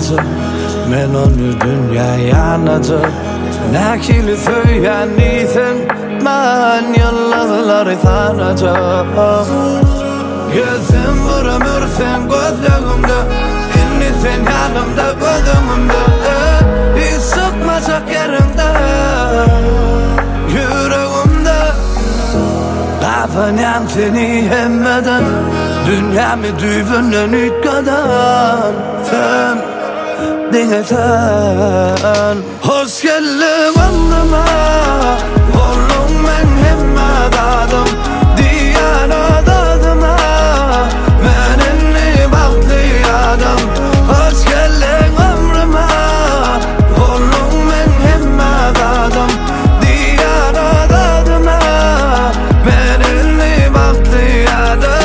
yanacak, men onu dünya yanacak. Nakili söyleyen isen man yolları sanacak. Gözüm vuramırsan gözlerimde, inni sen yanımda gözümümde. Hiç sıkmayacak yerimde, yüreğimde. Kafanyan seni hemmeden, dünyamı düğünden ütkadan. Sen dinlesen, hoş geldin anlıma. Oğlum ben hemme dadım, diyana dadıma. Ben enli baktı adam, hoş geldin ömrüme. Oğlum ben hemme dadım, diyana dadıma. Ben enli baktı adam.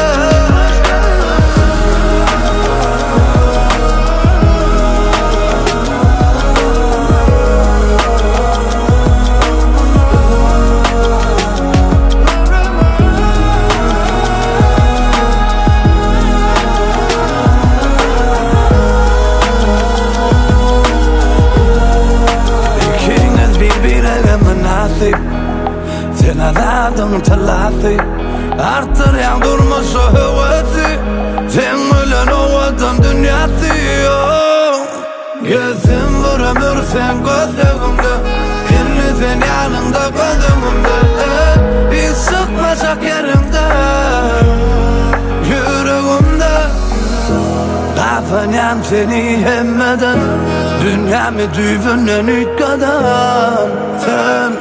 Sen adadın telafi, artır yan durmuş o hevesi. Sen ölen o adam dünyası. Gözüm vuramırsan gözlerimde, inni sen yanımda gözümümde. Hiç sıkmayacak yerimde, yüreğimde. Kafanyan seni hemmeden, dünyamı düğünden ütkadan. Sen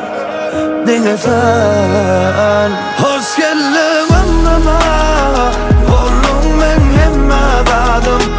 dinlesen, hoş geldin anlıma. Oğlum ben hemme dadım,